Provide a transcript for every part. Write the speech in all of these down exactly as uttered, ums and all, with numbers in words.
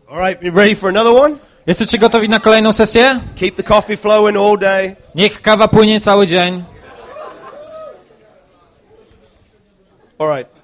All right, you ready for another one? Jesteście gotowi na kolejną sesję? Keep the coffee flowing all day. Niech kawa płynie cały dzień. All right.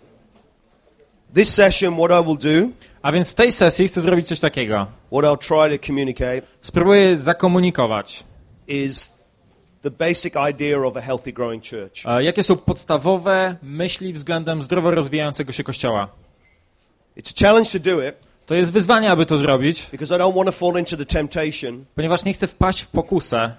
This session, what I will do, A więc w tej sesji chcę zrobić coś takiego. what I'll try to communicate, Spróbuję zakomunikować, is the basic idea of a healthy growing church. e, jakie są podstawowe myśli względem zdrowo rozwijającego się Kościoła. It's a challenge to do it To jest wyzwanie, aby to zrobić, because I don't want to fall into the temptation ponieważ nie chcę wpaść w pokusę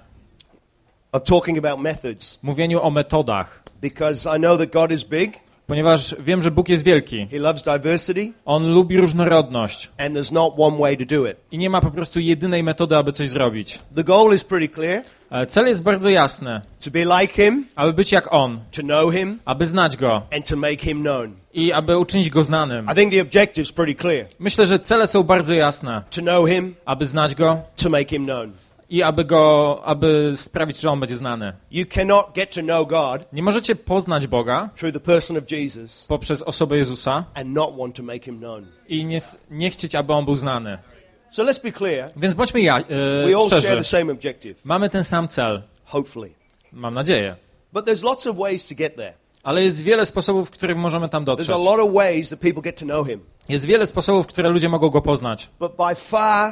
of talking about methods, w mówieniu o metodach. because I know that God is big, Ponieważ wiem, że Bóg jest wielki. He loves diversity, On lubi różnorodność. and there's not one way to do it. I nie ma po prostu jedynej metody, aby coś zrobić. The goal is pretty clear, E, Cel jest bardzo jasny. to be like Him, Aby być jak On. to know Him, Aby znać Go. and to make Him known. I aby uczynić Go znanym. I think the objective's pretty clear. Myślę, że cele są bardzo jasne. To know Him, Aby znać Go to make Him known. i aby Go, aby sprawić, że On będzie znany. You cannot get to know God Nie możecie poznać Boga through the person of Jesus poprzez osobę Jezusa and not want to make Him known. i nie, nie chcieć, aby On był znany. So let's be clear. Więc bądźmy ja, We e, all share szczerzy. the same objective, Mamy ten sam cel. hopefully. Mam nadzieję. But there's lots of ways to get there. Ale jest wiele sposobów, w których możemy tam There's dotrzeć. a lot of ways that people get to know Him. Jest wiele sposobów, w które ludzie mogą Go poznać. But by far,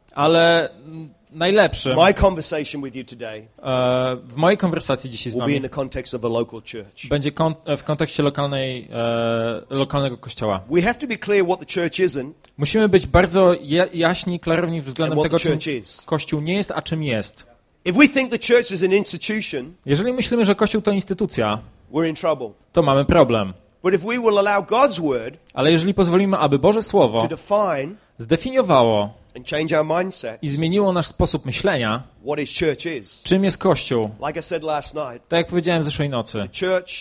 Ale najlepszym my conversation with you today e, w mojej konwersacji dzisiaj z will be in wami the context of a local church. będzie kon w kontekście lokalnej, e, lokalnego kościoła. We have to be clear what the church isn't Musimy być bardzo ja jaśni, klarowni względem and tego, what the czym church is. Kościół nie jest, a czym jest. If we think the church is an institution, Jeżeli myślimy, że Kościół to instytucja, we're in trouble. to mamy problem. But if we will allow God's word Ale jeżeli pozwolimy, aby Boże Słowo to define zdefiniowało and change our mindset, i zmieniło nasz sposób myślenia, what His church is. czym jest Kościół, Like I said last night, tak jak powiedziałem zeszłej nocy, the church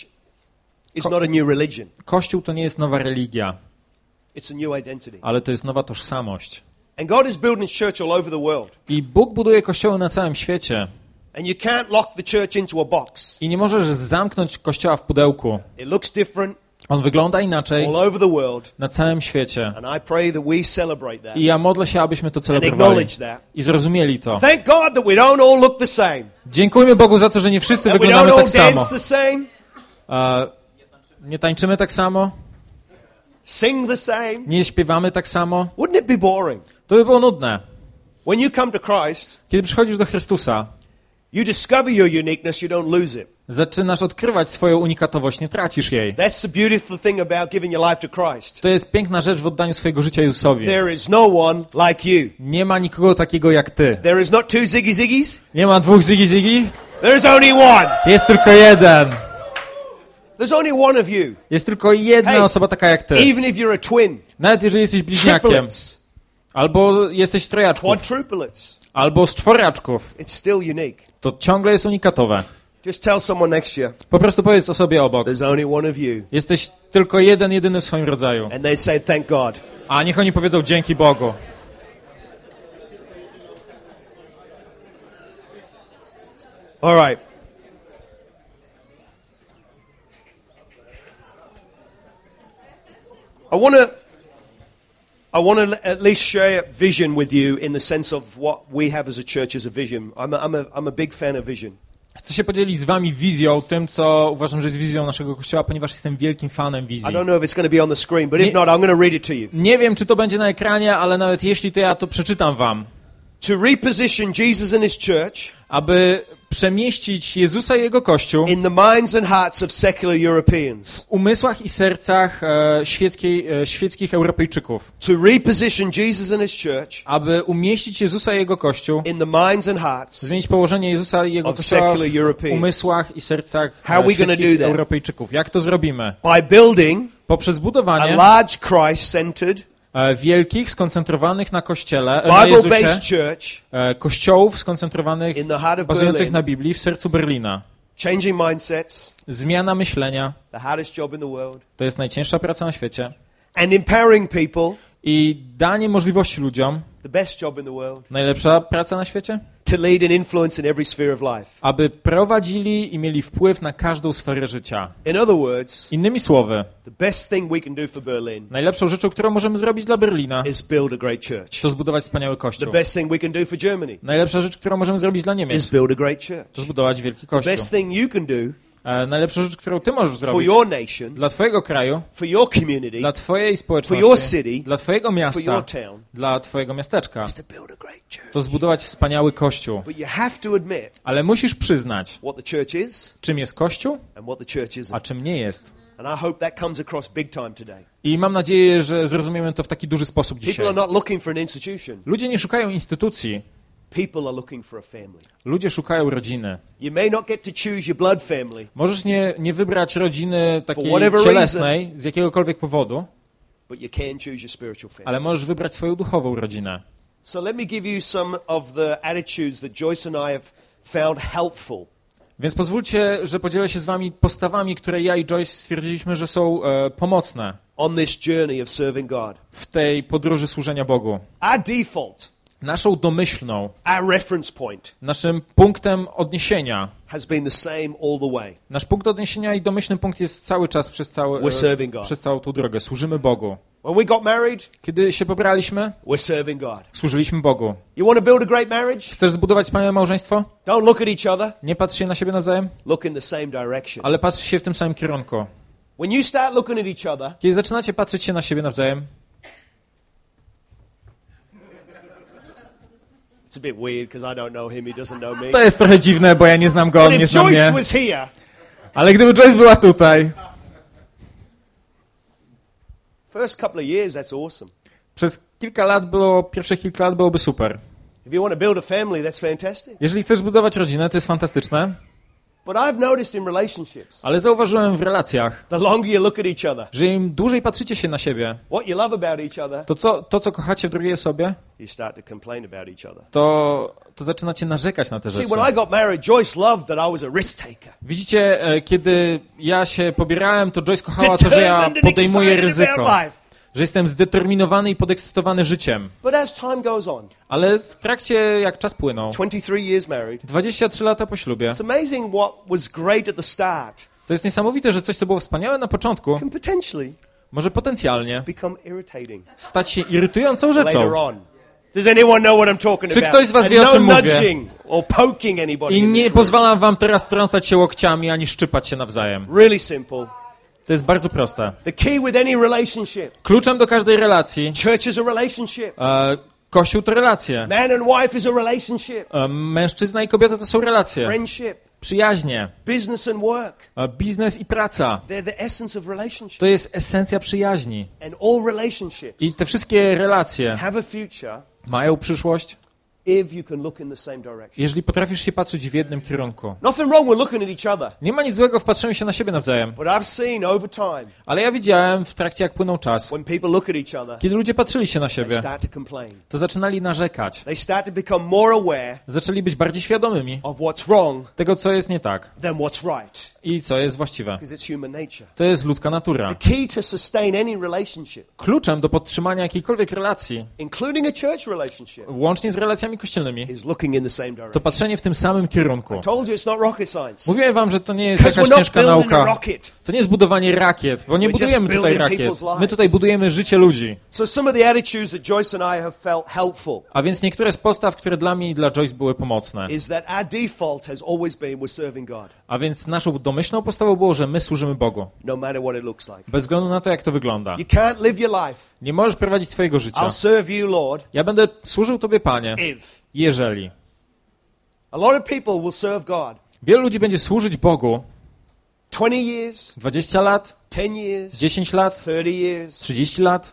is not a new religion. Kościół to nie jest nowa religia, It's a new identity. ale to jest nowa tożsamość. And God is building His church all over the world. I Bóg buduje kościoły na całym świecie. And you can't lock the church into a box. I nie możesz zamknąć kościoła w pudełku. It looks different On wygląda inaczej all over the world. na całym świecie. And I pray that we celebrate that I ja modlę się, abyśmy to and celebrowali acknowledge that. i zrozumieli to. Thank God that we don't all look the same. Dziękujmy Bogu za to, że nie wszyscy That we don't wyglądamy all tak samo. dance the same, E, nie tańczymy tak samo, sing the same. nie śpiewamy tak samo. Wouldn't it be boring? To by było nudne. When you come to Christ, Kiedy przychodzisz do Chrystusa, you discover your uniqueness, you don't lose it. zaczynasz odkrywać swoją unikatowość, nie tracisz jej. That's the beautiful thing about giving your life to Christ. To jest piękna rzecz w oddaniu swojego życia Jezusowi. There is no one like you. Nie ma nikogo takiego jak ty. There is not two Ziggy Ziggies. Nie ma dwóch Ziggy Ziggy, There is only one. jest tylko jeden. There's only one of you. Jest tylko jedna Hey, osoba taka jak ty. Even if you're a twin, Nawet jeżeli jesteś bliźniakiem, triplets, albo jesteś trojaczków, quadruplets, albo z czworaczków, it's still unique. to ciągle jest unikatowe. Just tell someone next to you, Po prostu powiedz osobie obok. there's only one of you. Jesteś tylko jeden, jedyny w swoim rodzaju. And they say, thank God. A niech oni powiedzą dzięki Bogu. All right. I want to I want to at least share vision with you in the sense of what we have as a church as a vision. I'm a, I'm a, I'm a big fan of vision. Chcę się podzielić z wami wizją, tym co uważam, że jest wizją naszego Kościoła, ponieważ jestem wielkim fanem I wizji. don't know if it's going to be on the screen, but Nie- if not, I'm going to read it to you. Nie wiem, czy to będzie na ekranie, ale nawet jeśli to ja to przeczytam wam. To reposition Jesus and his church Aby przemieścić Jezusa i Jego Kościół in the minds and hearts of secular Europeans. w umysłach i sercach e, świeckiej, e, świeckich Europejczyków. To reposition Jesus and his church Aby umieścić Jezusa i Jego Kościół, in the minds and hearts. zmienić położenie Jezusa i Jego Of Kościoła secular w Europeans. umysłach i sercach How are e, we gonna świeckich do that? Europejczyków. Jak to zrobimy? By building Poprzez a budowanie large Christ-centered, e, wielkich, skoncentrowanych na Kościele, e, na Bible-based Jezusie, church e, kościołów skoncentrowanych, in the heart of bazujących Berlin. na Biblii w sercu Berlina. Changing mindsets, Zmiana myślenia the hardest job in the world. to jest najcięższa praca na świecie. And empowering people, I danie możliwości ludziom, the best job in the world. najlepsza praca na świecie. to lead and influence in every sphere of life. aby prowadzili i mieli wpływ na każdą sferę życia. In other words, Innymi słowy, the best thing we can do for Berlin najlepszą rzeczą, którą możemy zrobić dla Berlina, is build a great church. to zbudować wspaniały The kościół. best thing we can do for Germany Najlepsza rzecz, którą możemy zrobić dla is Niemiec, build a great church. to zbudować wielki The kościół. best thing you can do E, najlepsza rzecz, którą ty możesz for zrobić your nation, dla twojego kraju, for your community, dla twojej your społeczności, city, dla twojego for miasta, your town dla twojego miasteczka, is to build a great church. to zbudować wspaniały kościół. But you have to admit Ale musisz przyznać, what the church is czym jest kościół, and what the church isn't. a czym nie jest. And I hope that comes across big time today. I mam nadzieję, że zrozumiemy to w taki duży sposób People dzisiaj. are not looking for an institution. Ludzie nie szukają instytucji, People are looking for a family. ludzie szukają rodziny. You may not get to choose your blood family, Możesz nie, nie wybrać rodziny takiej whatever cielesnej z jakiegokolwiek powodu, but you can choose your spiritual family. ale możesz wybrać swoją duchową rodzinę. So let me give you some of the attitudes that Joyce and I have found helpful Więc pozwólcie, że podzielę się z wami postawami, które ja i Joyce stwierdziliśmy, że są e, pomocne on this journey of serving God. w tej podróży służenia Bogu. Our default, Naszą domyślną, our reference point naszym punktem odniesienia, has been the same all the way. nasz punkt odniesienia i domyślny punkt jest cały czas przez, cały, We're serving e, God. przez całą tą drogę. Służymy Bogu. When we got married, Kiedy się pobraliśmy, we're serving God. służyliśmy Bogu. You want to build a great marriage? Chcesz zbudować wspaniałe małżeństwo? Don't look at each other. Nie patrz się na siebie nawzajem, Look in the same direction. ale patrz się w tym samym kierunku. When you start looking at each other, Kiedy zaczynacie patrzeć się na siebie nawzajem, it's a bit weird because I don't know him, he doesn't know me. to jest trochę dziwne, bo ja nie znam go, on But nie if zna Joyce mnie. was here, Ale gdyby Joyce była tutaj, first couple of years, that's awesome. przez kilka lat było, pierwsze kilka lat byłoby super. If you want to build a family, that's fantastic. Jeżeli chcesz budować rodzinę, to jest fantastyczne, But I've noticed in relationships, ale zauważyłem w relacjach, the longer you look at each other, że im dłużej patrzycie się na siebie, what you love about each other, to co, to, co kochacie w drugiej osobie, you start to complain about each other. to, to zaczynacie narzekać na te See, rzeczy. when I got married, Joyce loved that I was a risk taker. Widzicie, e, kiedy ja się pobierałem, to Joyce kochała to, że ja Determined and podejmuję excited about ryzyko, life. że jestem zdeterminowany i podekscytowany życiem. But as time goes on, Ale w trakcie, jak czas płynął, twenty-three years married, dwadzieścia trzy lata po ślubie, it's amazing what was great at the start to jest niesamowite, że coś, co było wspaniałe na początku, can potentially może potencjalnie become irritating stać się irytującą later rzeczą. on. Does anyone know what I'm talking Czy about? ktoś z was And wie, o no czym mówię? nudging or poking anybody I in nie this room. pozwalam wam teraz trącać się łokciami, ani szczypać się nawzajem. Really simple. To jest bardzo proste. The key with any relationship. Kluczem do każdej relacji, Church is a relationship. e, Kościół to relacje, Man and wife is a relationship. e, mężczyzna i kobieta to są relacje, Friendship, przyjaźnie, business and work. e, biznes i praca. They're the essence of relationship. To jest esencja przyjaźni. And all relationships I te wszystkie relacje have a future mają przyszłość, if you can look in the same direction. jeżeli potrafisz się patrzeć w jednym kierunku. Nothing wrong with looking at each other. Nie ma nic złego w patrzeniu się na siebie nawzajem, But I've seen over time, ale ja widziałem w trakcie, jak płynął czas, when people look at each other, kiedy ludzie patrzyli się na they siebie, start to complain. to zaczynali narzekać. They start to become more aware Zaczęli być bardziej świadomymi of what's wrong tego, co jest nie tak than what's right. i co jest właściwe. Because it's human nature. To jest ludzka natura. The key to sustain any relationship, Kluczem do podtrzymania jakiejkolwiek relacji, including a church relationship, łącznie z relacjami kościelnymi, is looking in the same to direction. patrzenie w tym samym kierunku. I told you it's not rocket science. Mówiłem wam, że to nie jest Because jakaś we're not ciężka building a nauka. rocket. To nie jest budowanie rakiet, bo nie We're just budujemy tutaj building rakiet. people's lives. My tutaj budujemy życie ludzi. So some of the attitudes that Joyce and I have felt helpful A więc niektóre z postaw, które dla mnie i dla Joyce były pomocne. is that our default has always been we're serving God, A więc naszą domyślną postawą było, że my służymy Bogu. no matter what it looks like. Bez względu na to, jak to wygląda. You can't live your life. Nie możesz prowadzić swojego życia. I'll serve you, Lord, Ja będę służył Tobie, Panie, if. jeżeli. A lot of people will serve God Wielu ludzi będzie służyć Bogu twenty years, dwadzieścia lat, ten years, dziesięć lat, thirty years, trzydzieści lat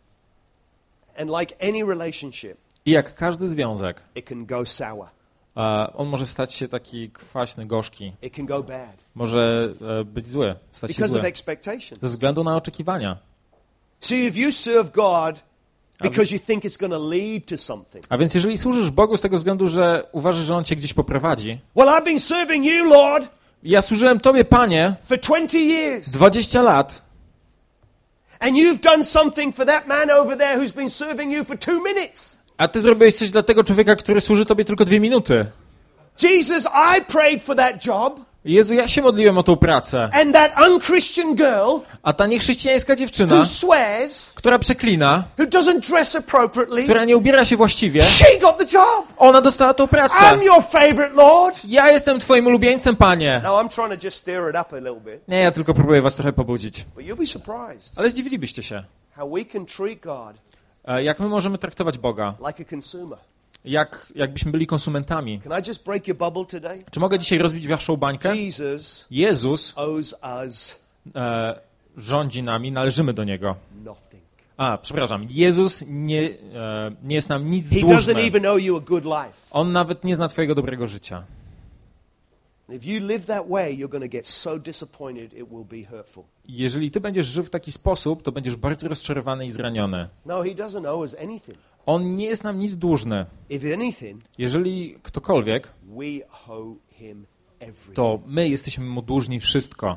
and like any relationship, i jak każdy związek, it can go sour. e, on może stać się taki kwaśny, gorzki. It can go bad Może e, być zły, stać się because of zły. expectations. Ze względu na oczekiwania. See, if you serve God because you think it's going to lead to something, A więc jeżeli służysz Bogu z tego względu, że uważasz, że On cię gdzieś poprowadzi. well, I've been serving you, Lord, Ja służyłem Tobie, Panie, for twenty years, dwadzieścia lat. and you've done something for that man over there who's been serving you for two minutes. A ty zrobiłeś coś dla tego człowieka, który służy tobie tylko dwie minuty. Jesus, I prayed for that job. Jezu, ja się modliłem o tą pracę. And that unchristian girl A ta niechrześcijańska dziewczyna, who swears, która przeklina, who doesn't dress appropriately, która nie ubiera się właściwie, she got the job. ona dostała tą pracę. I'm your favorite, Lord. Ja jestem twoim ulubieńcem, Panie. Now I'm trying to just stir it up a little bit. Nie, ja tylko próbuję was trochę pobudzić. But you'll be surprised Ale zdziwilibyście się, how we can treat God e, jak my możemy traktować Boga, like a consumer. jak jakbyśmy byli konsumentami. Can I just break your bubble today? Czy mogę dzisiaj rozbić waszą bańkę? Jesus Jezus owes us e, rządzi nami, należymy do Niego. nothing. A, przepraszam, Jezus nie, e, nie jest nam nic He dłużny. doesn't even owe you a good life. On nawet nie zna twojego dobrego życia. And if you live that way, you're going to get so disappointed it will be hurtful. Jeżeli ty będziesz żył w taki sposób, to będziesz bardzo rozczarowany i zraniony. No, he doesn't owe us anything. On nie jest nam nic dłużny. If anything, Jeżeli ktokolwiek, we owe him everything. to my jesteśmy mu dłużni wszystko.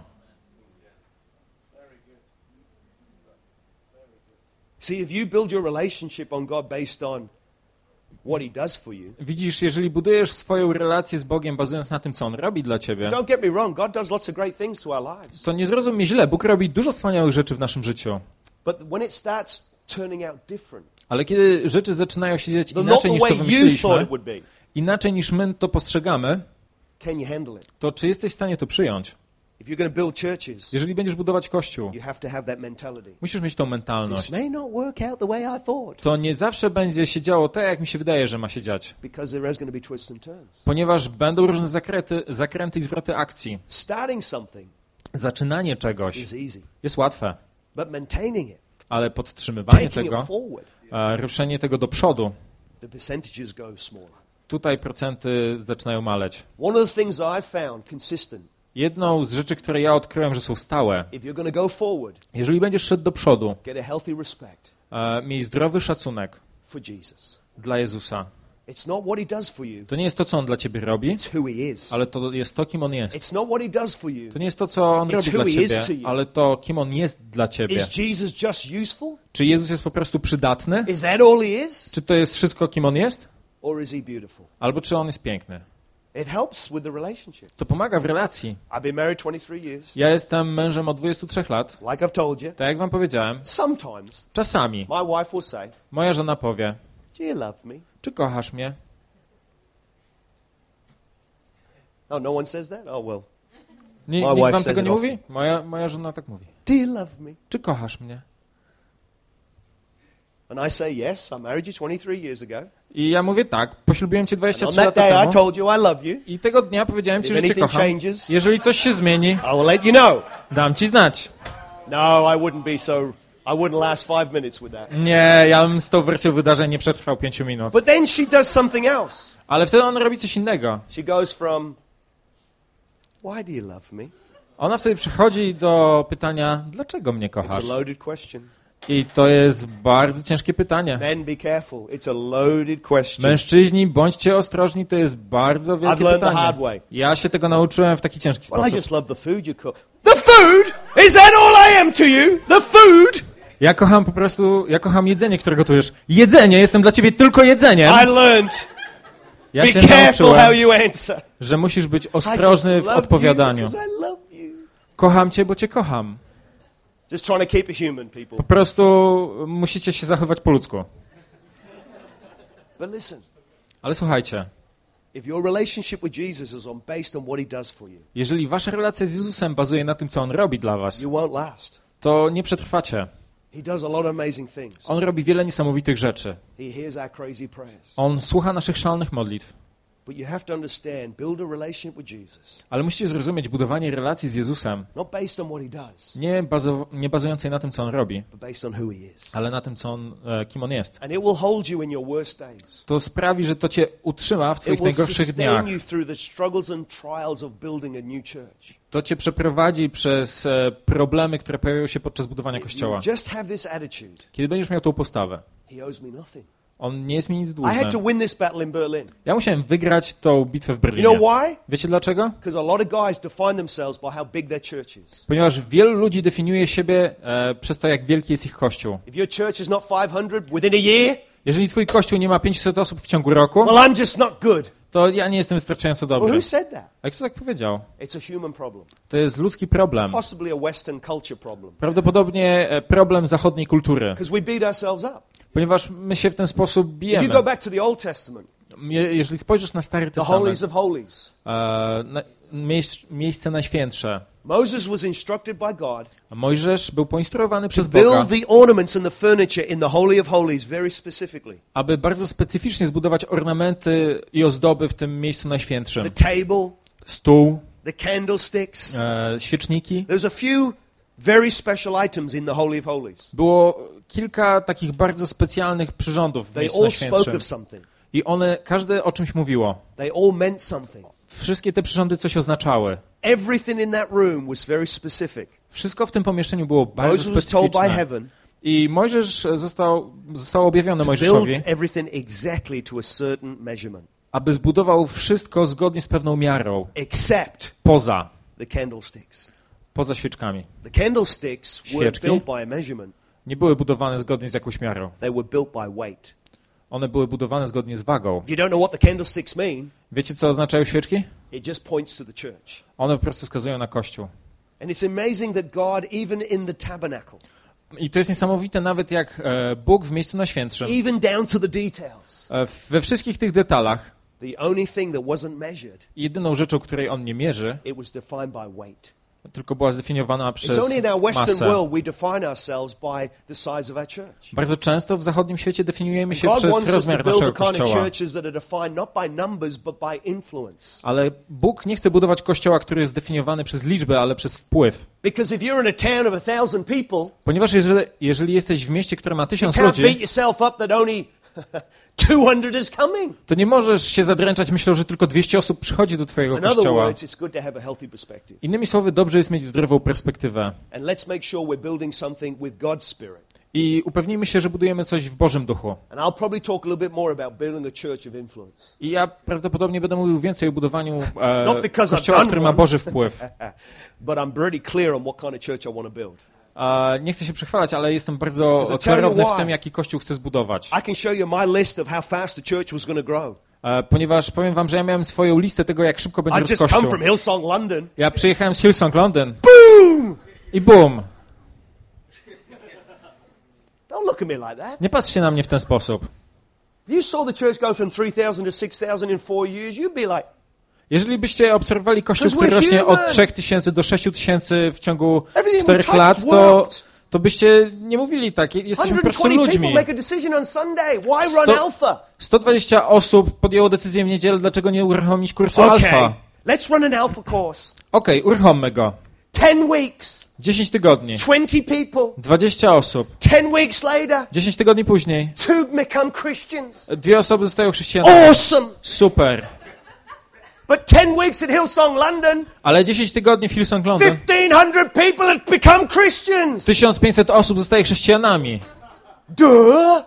See, if you build your relationship on God based on what he does for you, Widzisz, jeżeli budujesz swoją relację z Bogiem bazując na tym, co On robi dla ciebie, don't get me wrong, God does lots of great things to our lives. to nie zrozum mnie źle. Bóg robi dużo wspaniałych rzeczy w naszym życiu. But when it starts turning out different, Ale kiedy rzeczy zaczynają się dziać not inaczej the niż to way you thought wymyśliliśmy, it would be, inaczej niż my to postrzegamy, can you handle it? to czy jesteś w stanie to przyjąć? If you're going to build churches, Jeżeli będziesz budować Kościół, you have to have that mentality. musisz mieć tą This mentalność. may not work out the way I thought, To nie zawsze będzie się działo tak, jak mi się wydaje, że ma się dziać. because there is going to be twists and turns. Ponieważ będą różne zakręty, zakręty i zwroty akcji. Starting something Zaczynanie czegoś is easy, jest łatwe, but maintaining it, ale podtrzymywanie taking tego, it forward, e, ruszenie tego do przodu, the percentages go smaller. tutaj procenty zaczynają maleć. One of the things I've found consistent, Jedną z rzeczy, które ja odkryłem, że są stałe, if you're going to go forward, jeżeli będziesz szedł do przodu, get a healthy respect e, miej zdrowy szacunek for Jesus. dla Jezusa. It's not what he does for you, To nie jest to, co On dla ciebie robi, it's who he is. ale to jest to, kim On jest. It's not what he does for you. To nie jest to, co On It's robi who dla he is ciebie, to you. ale to, kim On jest dla ciebie. Is Jesus just useful? Czy Jezus jest po prostu przydatny? Is that all he is? Czy to jest wszystko, kim On jest? Or is he beautiful? Albo czy On jest piękny? It helps with the relationship. To pomaga w relacji. I've been married twenty-three years. Ja jestem mężem od dwudziestu trzech lat. Like I've told you, Tak jak wam powiedziałem, sometimes czasami my wife will say, moja żona powie, do you love me? czy kochasz mnie? Oh, no one says that? Oh, well. Nie, My nikt wife wam says tego it nie often. mówi? Moja, moja żona tak mówi. Do you love me? Czy kochasz mnie? And I say, yes, I married you twenty-three years ago. I ja mówię tak, poślubiłem cię dwadzieścia And on trzy that lata day I temu told you I love you. i tego dnia powiedziałem ci, If że cię anything kocham. changes, Jeżeli coś się zmieni, I will let you know. dam ci znać. No, I wouldn't be so, I wouldn't last five minutes with that. Nie, ja bym z tą wersją wydarzeń nie przetrwał pięciu minut. But then she does something else. Ale wtedy on robi coś innego. She goes from, why do you love me? Ona wtedy przychodzi do pytania, dlaczego mnie It's kochasz? a loaded question. I to jest bardzo ciężkie pytanie. Men, be careful. It's a loaded question. Mężczyźni, bądźcie ostrożni, to jest bardzo I've wielkie learned the pytanie. hard way. Ja się tego nauczyłem w taki ciężki Well, I sposób. just love the food you cook. The food? Is that all I am to you? The food? Ja kocham po prostu, ja kocham jedzenie, które gotujesz. Jedzenie, jestem dla ciebie tylko jedzeniem. I learned. Ja Be się careful how nauczyłem, you answer. że musisz być I just ostrożny w love you odpowiadaniu. because I love you. Kocham cię, bo cię kocham. Just trying to keep it human, people. Po prostu musicie się zachowywać po ludzku. But listen, Ale słuchajcie, if your relationship with Jesus is on based on what he does for you, jeżeli wasza relacja z Jezusem bazuje na tym, co On robi dla was, you won't last. to nie przetrwacie. He does a lot of amazing things. On robi wiele niesamowitych rzeczy. He hears our crazy prayers. On słucha naszych szalonych modlitw. But you have to understand, build a relationship with Jesus, Ale musicie zrozumieć budowanie relacji z Jezusem, not based on what he does, nie, bazo- nie bazującej na tym, co On robi, but based on who he is. ale na tym, co on, e, kim On jest. And it will hold you in your worst days. To sprawi, że to cię utrzyma w It twoich will najgorszych dniach. sustain you through the struggles and trials of building a new church. To cię przeprowadzi przez e, problemy, które pojawiają się podczas budowania If Kościoła. you just have this attitude, Kiedy będziesz miał tą postawę, he owes me nothing. On nie jest mi nic I dłużny. had to win this battle in Berlin. Ja musiałem wygrać tą bitwę w You Berlinie. know why? Wiecie dlaczego? Because a lot of guys define themselves by how big their church is. Ponieważ wielu ludzi definiuje siebie e, przez to, jak wielki jest ich Kościół. If your church is not five hundred within a year, Jeżeli twój kościół nie ma pięćset osób w ciągu roku, well, I'm just not good. to ja nie jestem wystarczająco Well, dobry. who said that? A kto tak powiedział? It's a human problem. To jest ludzki problem. Possibly a Western culture problem. Prawdopodobnie e, problem zachodniej kultury, Because we beat ourselves up. ponieważ my się w ten sposób If you bijemy. go back to the Old Testament, Je- Jeżeli spojrzysz na Stary the Testament, holies of holies, e, na, miejsc, miejsce najświętsze, Moses was instructed by God a Mojżesz był poinstruowany to przez Boga, build the ornaments and the furniture in the Holy of Holies very specifically. aby bardzo specyficznie zbudować ornamenty i ozdoby w tym miejscu The najświętszym. table, Stół, the candlesticks. e, świeczniki. There's a few very special items in the Holy of Holies. Było kilka takich bardzo specjalnych przyrządów w They miejscu all spoke najświętszym. of something. I one, każde o czymś mówiło. They all meant something. Wszystkie te przyrządy coś oznaczały. Everything in that room was very specific. Wszystko w tym pomieszczeniu było bardzo Moses was told by specyficzne. heaven I Mojżesz został, zostało objawione to build Mojżeszowi, everything exactly to a certain measurement, aby zbudował wszystko zgodnie z pewną miarą, except poza, the candlesticks. poza świeczkami. The candlesticks were Świeczki? built by a measurement. Nie były budowane zgodnie z jakąś miarą. They were built by weight. One były budowane zgodnie z wagą. If you don't know what the candlesticks mean, Wiecie, co oznaczają świeczki? it just points to the church. One po prostu wskazują na Kościół. And it's amazing that God, even in the tabernacle, I to jest niesamowite, nawet jak e, Bóg w miejscu najświętszym, even down to the details, e, we wszystkich tych detalach, the only thing that wasn't measured, jedyną rzeczą, której On nie mierzy, it was defined by weight. tylko była zdefiniowana przez It's only in our Western masę. world we define ourselves by the size of our church. Bardzo często w zachodnim świecie definiujemy się God przez wants us to rozmiar build the naszego kind of kościoła. churches that are defined not by numbers but by influence. Ale Bóg nie chce budować kościoła, który jest zdefiniowany przez liczbę, ale przez wpływ. Because if you're in a town of a thousand people, Ponieważ jeżeli, jeżeli jesteś w mieście, które ma you tysiąc can't beat ludzi, yourself up that only two hundred is coming. to nie możesz się zadręczać myślą, że tylko dwieście osób przychodzi do twojego In other kościoła. words, it's good to have a healthy perspective. Innymi słowy, dobrze jest mieć zdrową perspektywę. And let's make sure we're building something with God's Spirit. I upewnijmy się, że budujemy coś w Bożym Duchu. And I'll probably talk a little bit more about building a church of influence. I ja prawdopodobnie będę mówił więcej o budowaniu Not e, because I've kościoła, done który ma one. Boży wpływ. But I'm pretty clear on what kind of church I want to build. E, nie chcę się przechwalać, ale jestem bardzo Because I tell you klarowny w why. tym, jaki kościół chcę zbudować. I can show you my list of how fast the church was going to grow. E, ponieważ powiem wam, że ja miałem swoją listę tego, jak szybko będzie I rósł just come kościół. from Hillsong, London. Ja przyjechałem z Hillsong London Boom! i boom. Don't look at me like that. Nie patrzcie na mnie w ten sposób. If you saw the church go from three thousand to six thousand in four years, you'd be like, Jeżeli byście obserwowali kościół, Because który we're rośnie od human. trzech tysięcy do sześciu tysięcy w ciągu everything we czterech touched lat, to, worked. to byście nie mówili tak. Jesteśmy po prostu one hundred twenty ludźmi. people make a decision on Sunday. Why run Sto- Alpha? sto dwadzieścia osób podjęło decyzję w niedzielę, dlaczego nie uruchomić kursu Okay, alfa. let's run an Alpha course. Okej, uruchommy go. Ten weeks, dziesięć tygodni, twenty people. dwadzieścia osób. Ten weeks later, dziesięć tygodni później, two become Christians. dwie osoby zostają chrześcijanami. Awesome. Super. But ten weeks at Hillsong London, Ale dziesięć tygodni w Hillsong London, fifteen hundred people had become Christians. tysiąc pięćset osób zostaje chrześcijanami. Duh.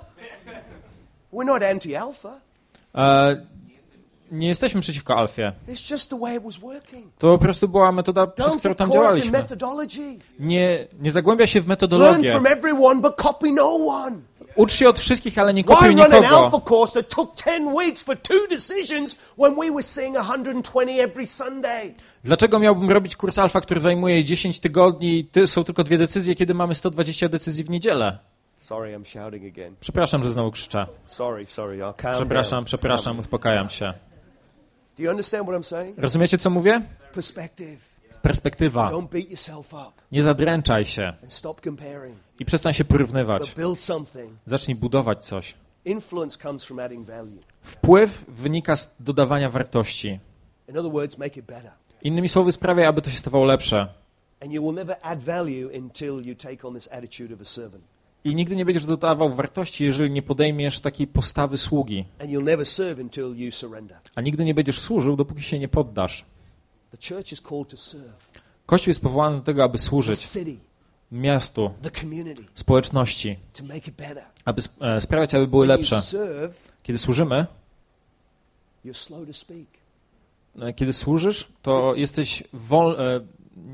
We're not anti-alpha. E, nie jesteśmy przeciwko alfie. It's just the way it was working. To po prostu była metoda, przez Don't którą get tam caught up in działaliśmy. methodology. Nie, nie zagłębia się w Learn metodologię. from everyone, but copy no one. Ucz się od wszystkich, ale nie Why kopiuj run an alpha nikogo. course that took ten weeks for two decisions when we were seeing one hundred twenty every Sunday? Dlaczego miałbym robić kurs alfa, który zajmuje dziesięć tygodni i ty, są tylko dwie decyzje, kiedy mamy sto dwadzieścia decyzji w niedzielę? Sorry, I'm shouting again. Przepraszam, że znowu krzyczę. Sorry, sorry, I'll calm Przepraszam, down. przepraszam, uspokajam się. Do you understand what I'm saying? Rozumiecie, co mówię? Perspective. Perspektywa. Don't beat yourself up Nie zadręczaj się and stop comparing. i przestań się porównywać. But build something. Zacznij budować coś. Influence comes from adding value. Wpływ wynika z dodawania wartości. In other words, make it better. Innymi słowy, sprawiaj, aby to się stawało lepsze. And you will never add value until you take on this attitude of a servant. I nigdy nie będziesz dodawał wartości, jeżeli nie podejmiesz takiej postawy sługi. And you'll never serve until you surrender. A nigdy nie będziesz służył, dopóki się nie poddasz. The church is called to serve Kościół jest powołany do tego, aby the służyć city, miastu, the community, społeczności, to make it better. aby sp- e, sprawiać, aby były When you lepsze. serve, Kiedy służymy, you're slow to speak. e, kiedy służysz, to jesteś wol, e,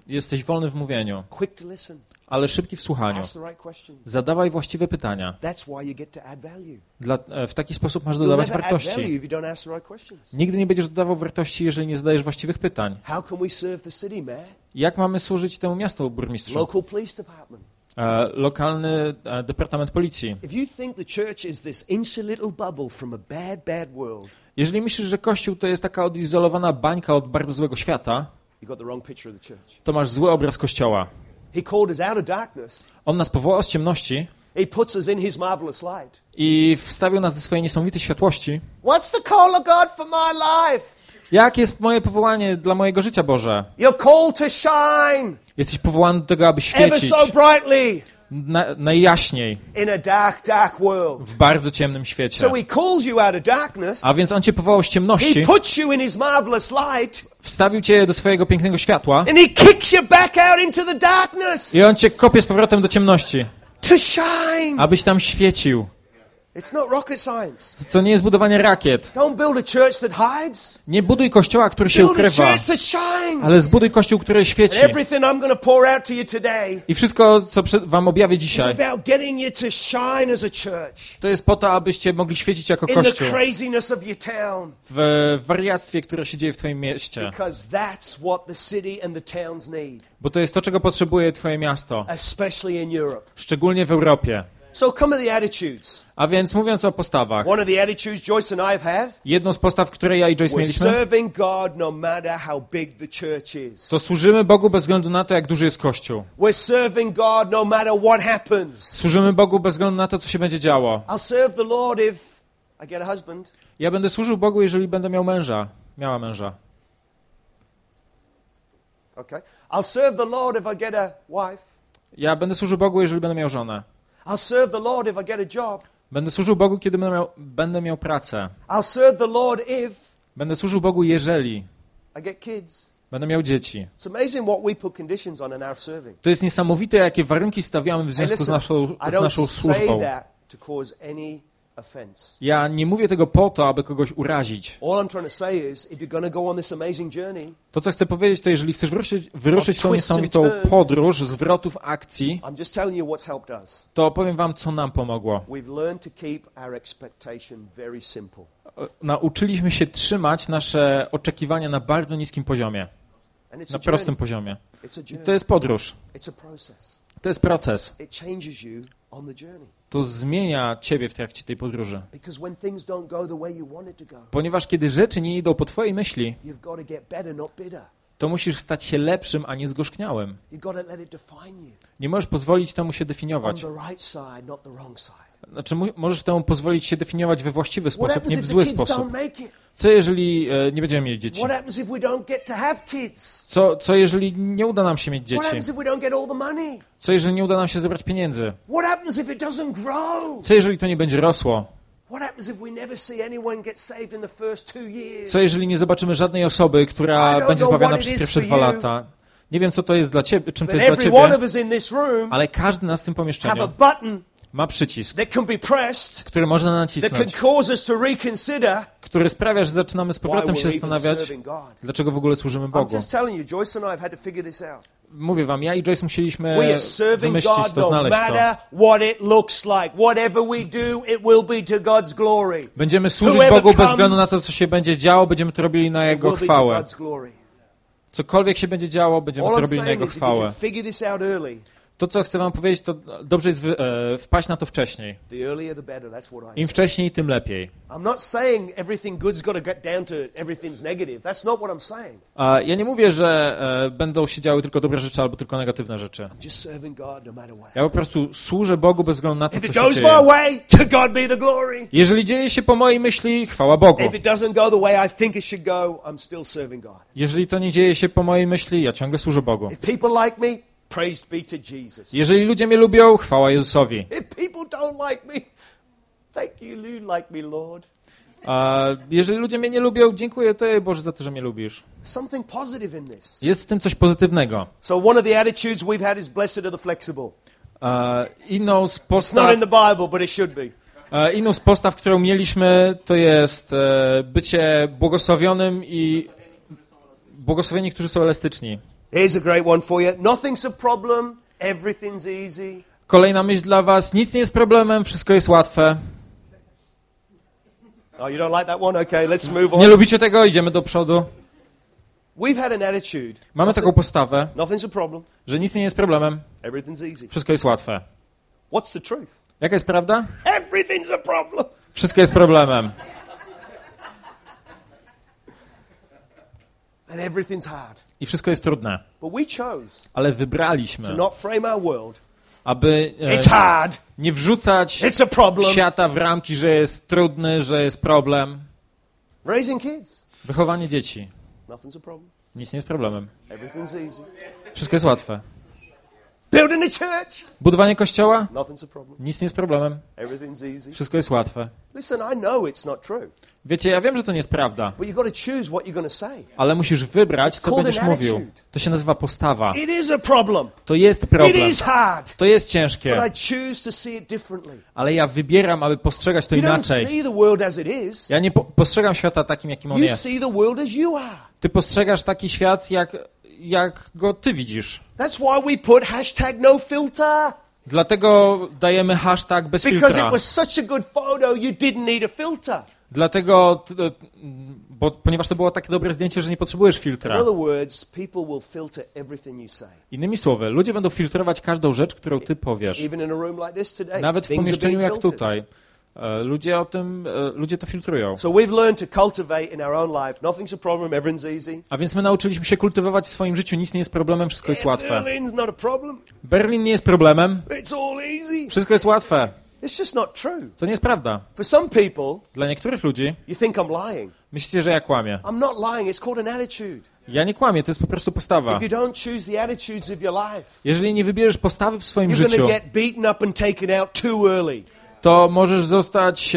Jesteś wolny w mówieniu, quick to listen, ale szybki w słuchaniu. ask the right questions. Zadawaj właściwe pytania. That's why you get to add value. Dla, w taki sposób masz You'll dodawać never add value wartości. if you don't ask the right questions. Nigdy nie będziesz dodawał wartości, jeżeli nie zadajesz właściwych pytań. How can we serve the city, man? Jak mamy służyć temu miastu, burmistrzu? Local police department. E, lokalny e, departament policji. If you think the church is this insular little bubble from a bad, bad world, Jeżeli myślisz, że Kościół to jest taka odizolowana bańka od bardzo złego świata, you got the wrong picture of the church. to masz zły obraz Kościoła. He called us out of darkness. On nas powołał z ciemności He puts us in his marvelous light. i wstawił nas do swojej niesamowitej światłości. What's the call of God for my life? Jakie jest moje powołanie dla mojego życia, Boże? You're called to shine Jesteś powołany do tego, aby ever świecić so brightly na, najjaśniej in a dark, dark world. w bardzo ciemnym świecie. So he calls you out of darkness. A więc On cię powołał z He ciemności, puts you in his marvelous light, wstawił cię do swojego pięknego światła and he kicks you back out into the darkness i On cię kopie z powrotem do ciemności, to shine. abyś tam świecił. It's not rocket science. To nie jest budowanie rakiet. Don't build a church that hides. Nie buduj kościoła, który się Build a ukrywa, church that shines. ale zbuduj kościół, który And świeci. everything I'm going to pour out to you today I wszystko, co przed- wam objawię is dzisiaj, about getting you to shine as a church to jest po to, abyście mogli świecić jako in the kościół craziness of your town, w wariactwie, które się dzieje w twoim mieście. because that's what the city and the towns need, Bo to jest to, czego potrzebuje twoje miasto, especially in Europe. szczególnie w Europie. So come to the attitudes. A więc mówiąc o postawach, One of the attitudes Joyce and I have had, jedną z postaw, które ja i Joyce we're mieliśmy, serving God no matter how big the church is. to służymy Bogu bez względu na to, jak duży jest Kościół. We're serving God no matter what happens. Służymy Bogu bez względu na to, co się będzie działo. I'll serve the Lord if I get a husband. Ja będę służył Bogu, jeżeli będę miał męża, miała męża. Okay. I'll serve the Lord if I get a wife. Ja będę służył Bogu, jeżeli będę miał żonę. I'll serve the Lord if I get a job. Będę służył Bogu, kiedy będę miał, będę miał pracę. I'll serve the Lord if Będę służył Bogu, jeżeli I get kids. będę miał dzieci. It's amazing what we put conditions on in our serving. To jest niesamowite, jakie warunki stawiamy w Hey, związku z listen, naszą, I z don't naszą say służbą. that to cause any offense. Ja nie mówię tego po to, aby kogoś urazić. All I'm trying to say is, if you're going to go on this amazing journey, To, co chcę powiedzieć, to jeżeli chcesz wyruszyć, wyruszyć w tą twists and niesamowitą turns. podróż zwrotów akcji, I'm just telling you what's helped us. to powiem wam, co nam pomogło. We've learned to keep our expectation very simple. E, Nauczyliśmy się trzymać nasze oczekiwania na bardzo niskim poziomie, And it's na a prostym journey. poziomie. It's a journey. To jest podróż, It's a process. to jest proces. It changes you on the journey. To zmienia ciebie w trakcie tej podróży. Because when things don't go the way you want it to go, Ponieważ kiedy rzeczy nie idą po twojej myśli, you've got to get better, not bitter. to musisz stać się lepszym, a nie zgorzkniałym. You've got to let it define you. Nie możesz pozwolić temu się On definiować. the right side, not the wrong side. Znaczy, mu- możesz temu pozwolić się definiować we właściwy What sposób, happens nie w if the zły kids sposób. don't make it? Co jeżeli e, nie będziemy mieli dzieci? What happens if we don't get to have kids? Co, co jeżeli nie uda nam się mieć What dzieci? happens if we don't get all the money? Co jeżeli nie uda nam się zebrać pieniędzy? What happens if it doesn't grow? Co jeżeli to nie będzie rosło? What happens if we never see anyone get saved in the first two years? Co jeżeli nie zobaczymy żadnej osoby, I która don't będzie know zbawiona what przez it is pierwsze for dwa you. lata? Nie wiem, co to jest dla ciebie, czym to But jest dla every one of ciebie, us in this room ale każdy nas w tym have a pomieszczeniu button ma przycisk, that can be pressed, który można that can nacisnąć, cause us to reconsider który sprawia, że zaczynamy z why powrotem się we're even zastanawiać, serving God. dlaczego w ogóle służymy I'm Bogu. just telling you, Joyce and I have had to figure this out. Mówię wam, ja i Joyce musieliśmy We are serving wymyślić God to, no znaleźć to. matter what it looks like. Whatever we do, it will be to God's glory. Będziemy służyć Whoever Bogu bez comes, względu na to, co się będzie działo, będziemy to robili na It Jego will be to chwałę. God's glory. Cokolwiek się będzie działo, będziemy All to I'm robili na saying Jego is, if you chwałę. can figure this out early, To, co chcę wam powiedzieć, to dobrze jest wy, e, wpaść na to wcześniej. the earlier the better. That's what I Im say. wcześniej, tym lepiej. I'm not saying everything good's got to get down to everything's negative. That's not what I'm saying. A ja nie mówię, że e, będą się działy tylko dobre rzeczy albo tylko negatywne rzeczy. I'm just serving God no matter what. Ja po prostu służę Bogu bez względu na to, If co it się goes my dzieje. way, to God be the glory. Jeżeli dzieje się po mojej myśli, chwała Bogu. If it doesn't go the way I think it should go, I'm still serving God. Jeżeli to nie dzieje się po mojej myśli, ja ciągle służę Bogu. If people like me, praise be to Jesus. Jeżeli ludzie mnie lubią, chwała Jezusowi. If people don't like me, thank you, you like me, Lord. A jeżeli ludzie mnie nie lubią, dziękuję Tobie, Boże, za to, że mnie lubisz. Something positive in this. Jest w tym coś pozytywnego. So one of the attitudes we've had is blessed are the flexible. A inną z It's not postaw, in the Bible, but it should be. a inną z postaw, którą mieliśmy, to jest e, bycie błogosławionym i błogosławieni, którzy są elastyczni. Here's a great one for you. Nothing's a problem. Everything's easy. Kolejna myśl dla was. Nic nie jest problemem, wszystko jest łatwe. Oh, you don't like that one? Okay, let's move on. Nie lubicie tego? Idziemy do przodu. We've had an attitude. Mamy taką postawę, Nothing's a problem. że nic nie jest problemem, Everything's easy. wszystko jest łatwe. What's the truth? Jaka jest prawda? Everything's a problem. Wszystko jest problemem. And everything's hard. I wszystko jest trudne. But we chose Ale to wybraliśmy, not frame our world. aby e, It's hard. nie wrzucać It's a problem. świata w ramki, że jest trudny, że jest problem. Raising kids. Wychowanie dzieci. Nothing's a problem. Nic nie jest problemem. Everything's easy. Wszystko jest łatwe. Building a church. Budowanie kościoła? Nothing's a problem. Nic nie jest problemem. Everything's easy. Wszystko jest łatwe. Listen, I know it's not true. Wiecie, ja wiem, że to nie jest prawda, But you've got to choose what you're going to say. ale musisz wybrać, co called będziesz an mówił. attitude. To się nazywa postawa. It is a problem. To jest It problem. is hard. To jest But ciężkie, I choose to see it differently. ale ja wybieram, aby postrzegać to You don't inaczej. see the world as it is. Ja nie po postrzegam świata takim, jakim on You jest. see the world as you are. Ty postrzegasz taki świat, jak, jak go ty widzisz. That's why we put hashtag no filter. Dlatego dajemy hashtag bez Because it filtra. was such a good photo, you didn't need a filter. Dlatego, t- bo, ponieważ to było takie dobre zdjęcie, że nie potrzebujesz In filtra. other words, people will filter everything you say. Innymi słowy, ludzie będą filtrować każdą rzecz, którą ty powiesz. Even in a room like this today, Nawet w things are pomieszczeniu being jak filtered. tutaj. E, Ludzie o tym, e, ludzie to filtrują. So we've learned to cultivate in our own life. Nothing's a problem, everything's easy. A więc my nauczyliśmy się kultywować w swoim życiu. Nic nie jest problemem, wszystko jest łatwe. Berlin's not a problem. Berlin nie jest problemem, It's all easy. wszystko jest łatwe. It's just not true. To nie jest prawda. For some people, Dla niektórych ludzi you think I'm lying. myślicie, że ja kłamię. I'm not lying. It's called an attitude. Ja nie kłamię, to jest po prostu postawa. If you don't choose the attitudes of your life, Jeżeli nie wybierzesz postawy w swoim you're życiu, going to get beaten up and taken out too early. to możesz zostać, e,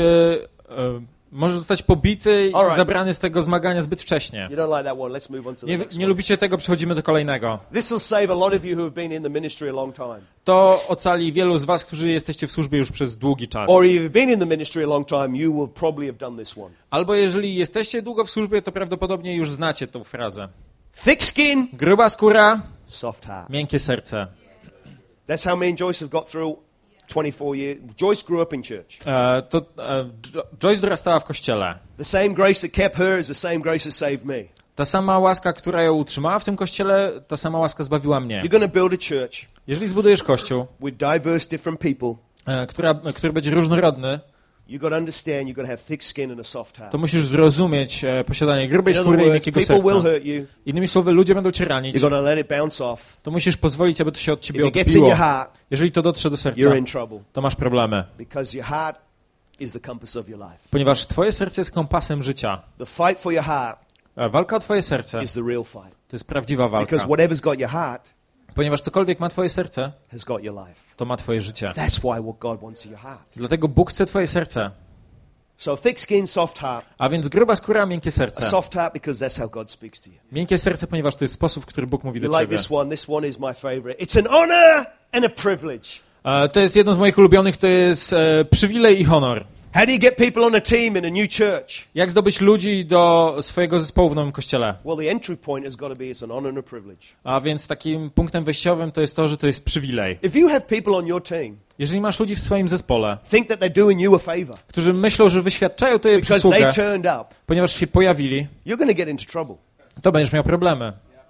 e, możesz zostać pobity i Alright. zabrany z tego zmagania zbyt wcześnie. You don't like that one. Let's move on to the Nie, next nie one. lubicie tego, przechodzimy do kolejnego. This will save a lot of you who have been in the ministry a long time. To ocali wielu z was, którzy jesteście w służbie już przez długi czas. Or if you've been in the ministry a long time, you will probably have done this one. Albo jeżeli jesteście długo w służbie, to prawdopodobnie już znacie tą frazę. Thick skin, Gruba skóra, soft heart. miękkie serce. That's how me and Joyce have got through twenty-four years. Joyce grew up in church. E, to e, Jo- Joyce dorastała w kościele. The same grace that kept her is the same grace that saved me. Ta sama łaska, która ją utrzymała w tym kościele, ta sama łaska zbawiła mnie. You're going to build a church Jeżeli zbudujesz kościół, with diverse different people. e, która, który będzie różnorodny, You've got to understand you've got to have thick skin and a soft heart. to musisz zrozumieć e, posiadanie grubej In other skóry i words, miękkiego people will serca. hurt you. Innymi słowy, ludzie będą cię ranić. You've got to let it bounce off. To musisz pozwolić, aby to się od If ciebie it gets in odbiło. your heart, Jeżeli to dotrze do serca, you're in trouble to masz problemy. because your heart is the compass of your life. Ponieważ twoje serce jest kompasem życia. The fight for your heart A walka o twoje serce is the real fight to jest prawdziwa walka. because whatever's got your heart Ponieważ cokolwiek ma twoje serce, has got your life. to ma twoje życie. That's why what God wants in your heart. Dlatego Bóg chce twoje serce. So thick skin, soft heart. A więc gruba skóra, miękkie A serce. soft heart because that's how God speaks to you. Miękkie serce, ponieważ to jest sposób, w który Bóg mówi You do like ciebie. this one? This one is my favorite. It's an honor and a privilege. E, To jest jedno z moich ulubionych, to jest e, przywilej i honor. How do you get people on a team in a new church? Jak zdobyć ludzi do swojego zespołu w nowym kościele? Well, the entry point has got to be it's an honor and a privilege. A więc takim punktem wejściowym to jest to, że to jest przywilej. If you have people on your team Jeżeli masz ludzi w swoim zespole, think that they're doing you a favor którzy myślą, że wyświadczają tobie because przysługę, they turned up, ponieważ się pojawili, you're going to get into trouble. to będziesz miał problemy.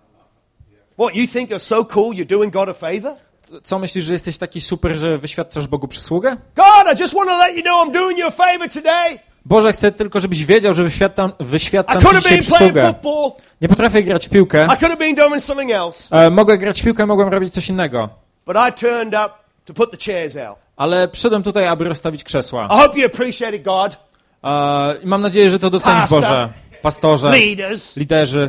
What, you think you're so cool you're doing God a favor? Co myślisz, że jesteś taki super, że wyświadczasz Bogu przysługę? God, I just want to let you know I'm doing you a favor today. Boże, chcę tylko, żebyś wiedział, że wyświadczam, I wyświadczam could ci have dzisiaj been playing przysługę. football. Nie potrafię grać w piłkę. I could have been doing something else. E, mogę grać w piłkę, mogłem robić coś innego. But I turned up to put the chairs out. Ale przyszedłem tutaj, aby rozstawić krzesła. I hope you appreciate it, God. E, I mam nadzieję, że to docenisz, Pastor. Boże. Pastorze, Leaders. liderzy.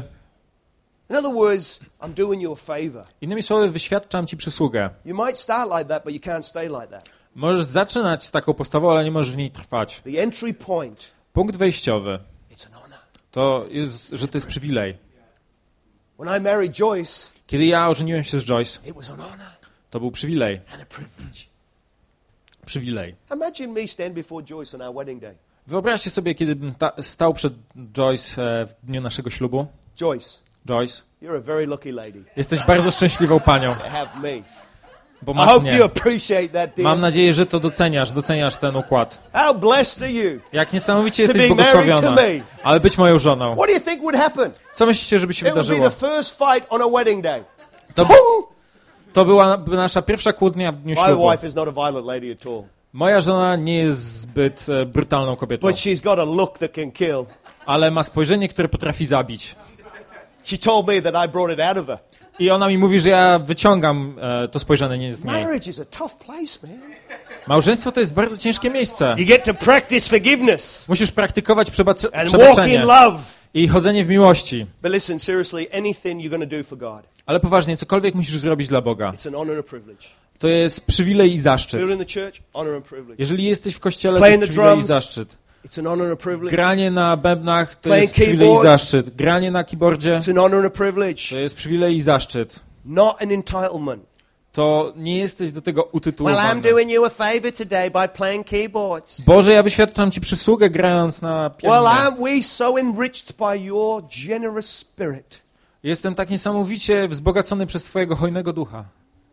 In other words, I'm doing you a favor. Innymi słowy, wyświadczam ci przysługę. You might start like that, but you can't stay like that. Możesz zaczynać z taką postawą, ale nie możesz w niej trwać. The entry point, Punkt wejściowy it's an honor. to jest, że to jest przywilej. When I married Joyce, Kiedy ja ożeniłem się z Joyce, it was an honor to był przywilej. and a privilege. Przywilej. Imagine me stand before Joyce on our wedding day. Wyobraźcie sobie, kiedybym sta- stał przed Joyce e, w dniu naszego ślubu. Joyce, Joyce, You're a very lucky lady. Jesteś bardzo szczęśliwą panią, To have me. bo I masz hope mnie. you appreciate that, dear. Mam nadzieję, że to doceniasz, doceniasz ten układ. How blessed are you? Jak niesamowicie To jesteś be married błogosławiona, to me. ale być moją żoną. What do you think would happen? Co myślicie, żeby się It would be wydarzyło? the first fight on a wedding day. To, Boom! to była nasza pierwsza kłótnia w dniu My ślubu. wife is not a violent lady at all. Moja żona nie jest zbyt e, brutalną kobietą, But she's got a look that can kill. ale ma spojrzenie, które potrafi zabić. She told me that I brought it out of her. I ona mi mówi, że ja wyciągam e, to spojrzenie z niej. Marriage is a tough place, man. Małżeństwo to jest bardzo ciężkie miejsce. You get to practice forgiveness Musisz praktykować przebac- and walk przebaczenie in love. i chodzenie w miłości. But listen, seriously, anything you're going to do for God, Ale poważnie, cokolwiek musisz zrobić dla Boga, it's an honor and a privilege. to jest przywilej i zaszczyt. Building the church, honor and privilege. Jeżeli jesteś w kościele, to Playing jest the przywilej i drums. zaszczyt. It's an honor and a privilege. Granie na bębnach to Playing jest przywilej i keyboards. zaszczyt. Granie na keyboardzie It's an honor and a privilege. to jest przywilej i zaszczyt. Not an entitlement. To nie jesteś do tego Well, I'm utytułowany. doing you a favor today by playing keyboards. Boże, ja wyświadczam Ci przysługę grając na Well, pianinie. aren't we so enriched by your generous spirit? Jestem tak niesamowicie wzbogacony przez Twojego hojnego ducha.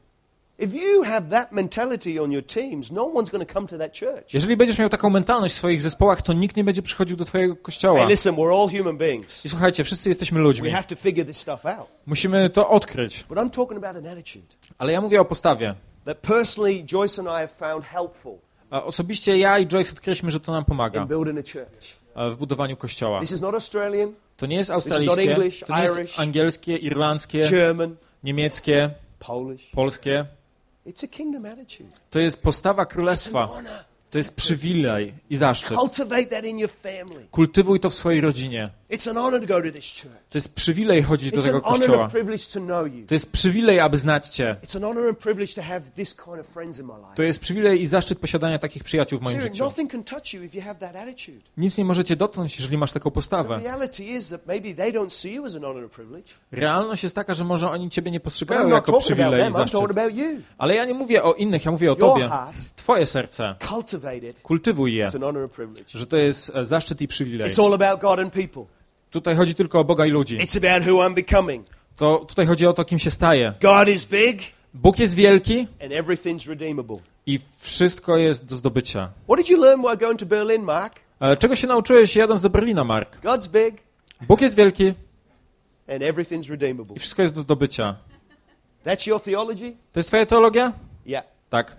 If you have that mentality on your teams, no one's going to come to that church. Jeżeli będziesz miał taką mentalność w swoich zespołach, to nikt nie będzie przychodził do Twojego kościoła. Hey, listen, we're all human beings. I słuchajcie, wszyscy jesteśmy We ludźmi. have to figure this stuff out. Musimy to odkryć. But I'm talking about an attitude Ale ja mówię o postawie. that personally Joyce and I have found helpful A osobiście ja i Joyce odkryliśmy, że to nam pomaga in building a church. e, w budowaniu kościoła. This is not Australian, To nie jest not australijskie, English, to nie jest Irish, angielskie, irlandzkie, German, niemieckie, Polish. polskie. It's a kingdom attitude. To jest postawa It's an królestwa. honor. To jest przywilej i zaszczyt. Cultivate that in your family. Kultywuj to w swojej rodzinie. It's an honor to go to this church. To jest przywilej chodzić do It's tego an honor and kościoła. a privilege to know you. To jest przywilej, aby znać Cię. It's an honor and privilege to have this kind of friends in my life. To jest przywilej i zaszczyt posiadania takich przyjaciół w moim Seriously, życiu. nothing can touch you if you have that attitude. Nic nie możecie dotknąć, jeżeli masz taką The postawę. reality is that maybe they don't see you as an honor and privilege. Realność jest taka, że może oni Ciebie nie But I'm postrzegają not jako talking about przywilej i them, I'm zaszczyt. talking about you. Ale ja nie mówię o innych, ja mówię o Your Tobie. heart, Twoje serce. cultivate it. Kultywuj je, It's an honor and privilege. że to jest e, zaszczyt i przywilej. It's all about God and people. Tutaj chodzi tylko o Boga i ludzi. It's about who I'm becoming. To tutaj chodzi o to, kim się staje. God is big Bóg jest wielki and everything's redeemable. i wszystko jest do zdobycia. What did you learn while going to Berlin, Mark? E, Czego się nauczyłeś jadąc do Berlina, Mark? God's big Bóg jest wielki and everything's redeemable. i wszystko jest do zdobycia. That's your theology? To jest Twoja teologia? Yeah. Tak.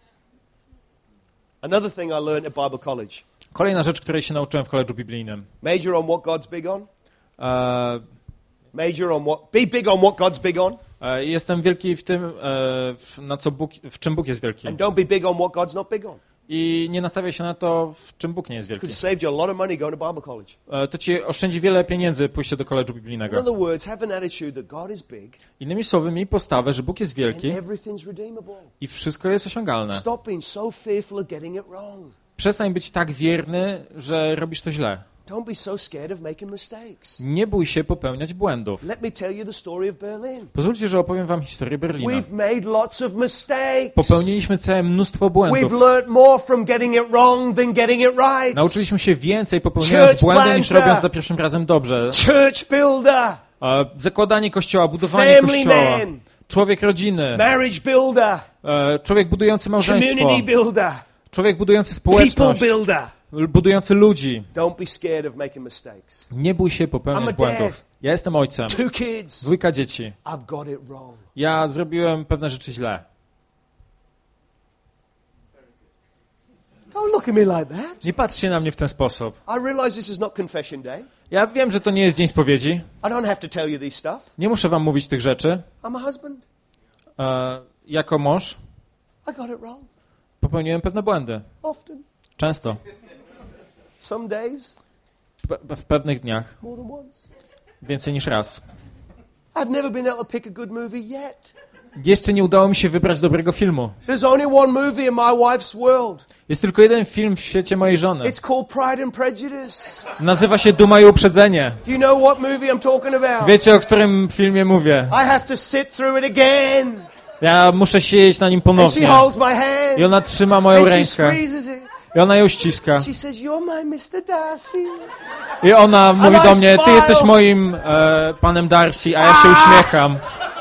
Another thing I learned at Bible College. Kolejna rzecz, której się nauczyłem w koledżu biblijnym. Major on what God's big on. E, Major on what? Be big on what God's big on. e, jestem wielki w tym, e, w, na co Bóg, w czym Bóg jest wielki. And don't be big on what God's not big on. I nie nastawiaj się na to, w czym Bóg nie jest wielki. Because it saved you a lot of money going to Bible college. E, to ci oszczędzi wiele pieniędzy pójście do koledżu In biblijnego. other words, have an attitude that God is big Innymi słowy, miej postawę, że Bóg jest and wielki everything's redeemable. i wszystko jest osiągalne. Stop being so fearful of getting it wrong. Przestań być tak wierny, że robisz to źle. Don't be so scared of making mistakes. Nie bój się popełniać błędów. Let me tell you the story of Berlin. Pozwólcie, że opowiem wam historię Berlina. We've made lots of mistakes. Popełniliśmy całe mnóstwo błędów. We've learnt more from getting it wrong than getting it right. Nauczyliśmy się więcej popełniając Church błędy, niż planter. robiąc za pierwszym razem dobrze. Church builder, E, zakładanie kościoła, budowanie family kościoła, man, człowiek rodziny, marriage builder, e, człowiek budujący małżeństwo, community builder, człowiek budujący people społeczność, builder. budujący ludzi. Don't be scared of making mistakes. Nie bój się I'm a popełniać dad. błędów. Ja jestem ojcem, Two kids. dwójka dzieci. I've got it wrong. Ja zrobiłem pewne rzeczy źle. Don't look at me like that. Nie patrzcie na mnie w ten sposób. I realize this is not confession day. Ja wiem, że to nie jest dzień spowiedzi. I don't have to tell you these stuff. Nie muszę wam mówić tych rzeczy. I'm a husband. E, jako mąż I got it wrong. popełniłem pewne błędy. Often. Często. Some days, Pe- w pewnych dniach. more than once. Więcej niż raz. I've never been able to pick a good movie yet. Jeszcze nie udało mi się wybrać dobrego filmu. There's only one movie in my wife's world. Jest tylko jeden film w świecie mojej żony. It's called Pride and Prejudice. Nazywa się Duma i Uprzedzenie. Do you know what movie I'm talking about? Wiecie, o którym filmie mówię? I have to sit through it again. Ja muszę siedzieć na nim And she ponownie. holds my hand. I ona trzyma moją And she rękę. squeezes it. I ona ją ściska. She says, "You're my mister Darcy." I ona mówi I do mnie, ty smile. jesteś moim e, panem Darcy, a ja się uśmiecham.